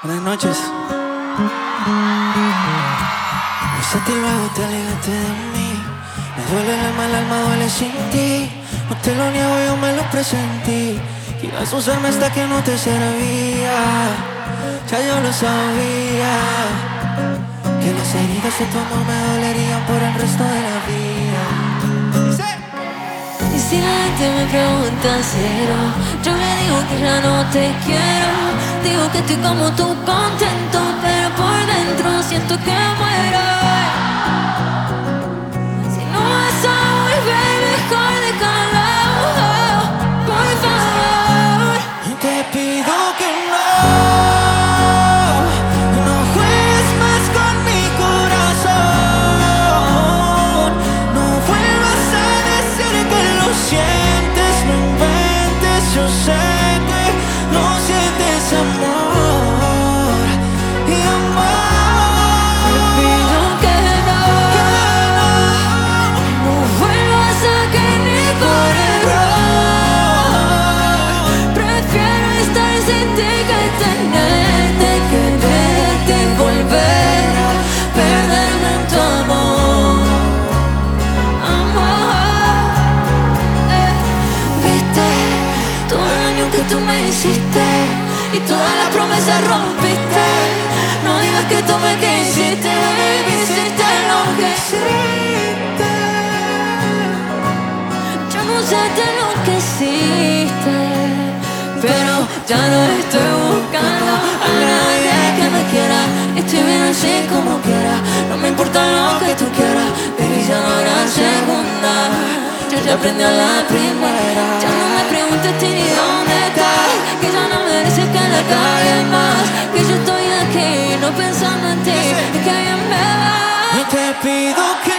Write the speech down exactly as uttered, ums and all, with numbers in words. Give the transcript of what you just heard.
Buenas noches. Besaste y luego te alejaste de mí. Me duele el alma, el alma duele sin ti. No te lo niego, yo me lo presentí. Que ibas a usarme hasta que no te servía. Ya yo lo sabía. Que las heridas de tu amor me dolerían por el resto de la vida. Y si la gente me pregunta cero, yo le digo que ya no te quiero. Digo que estoy como tú, contento, pero por dentro siento que muero. Si no vas a volver, mejor déjalo, por favor. Te pido que no, no juegues más con mi corazón. No vuelvas a decir que lo sientes, no inventes. Yo sé que no sientes amor y amor. Te pido que no, Que no, no vuelvas a caer ni por error. Prefiero estar sin ti que tenerte, quererte y volver a perderme en tu amor. Amor, eh. Viste todo el daño que tú me hiciste y todas las promesas rompiste. No digas que tú me quisiste, baby, hiciste lo que hiciste. Yo no sé de lo que hiciste, pero ya no estoy buscando a nadie que me quiera. Estoy bien así como quiera, no me importa lo que tú quieras. Baby, ya no habrá segunda, yo ya aprendí a la primera. Ya no me preguntes ti ni dónde estás, que ya no mereces que la cagues más. Que yo estoy aquí, no pensando en ti, y que bien me va. te pido que